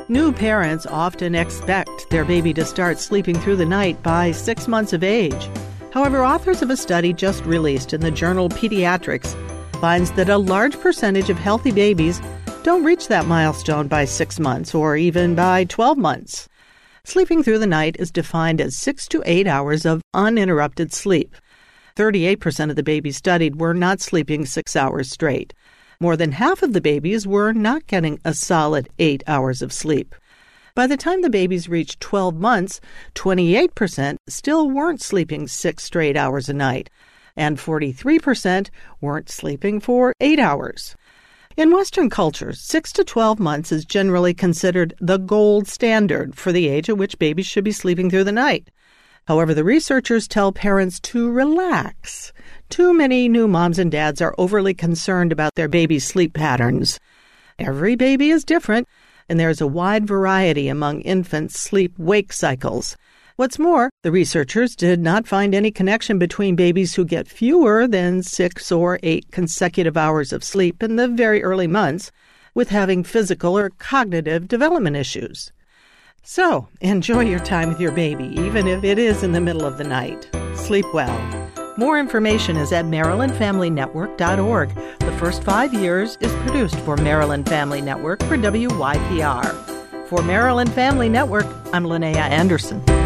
New parents often expect their baby to start sleeping through the night by 6 months of age. However, authors of a study just released in the journal Pediatrics finds that a large percentage of healthy babies don't reach that milestone by 6 months or even by 12 months. Sleeping through the night is defined as 6 to 8 hours of uninterrupted sleep. 38% of the babies studied were not sleeping 6 hours straight. More than half of the babies were not getting a solid 8 hours of sleep. By the time the babies reached 12 months, 28% still weren't sleeping 6 straight hours a night, and 43% weren't sleeping for 8 hours. In Western cultures, 6 to 12 months is generally considered the gold standard for the age at which babies should be sleeping through the night. However, the researchers tell parents to relax. Too many new moms and dads are overly concerned about their baby's sleep patterns. Every baby is different, and there's a wide variety among infants' sleep-wake cycles. What's more, the researchers did not find any connection between babies who get fewer than 6 or 8 consecutive hours of sleep in the very early months with having physical or cognitive development issues. So, enjoy your time with your baby, even if it is in the middle of the night. Sleep well. More information is at MarylandFamilyNetwork.org. The First 5 Years is produced for Maryland Family Network for WYPR. For Maryland Family Network, I'm Linnea Anderson.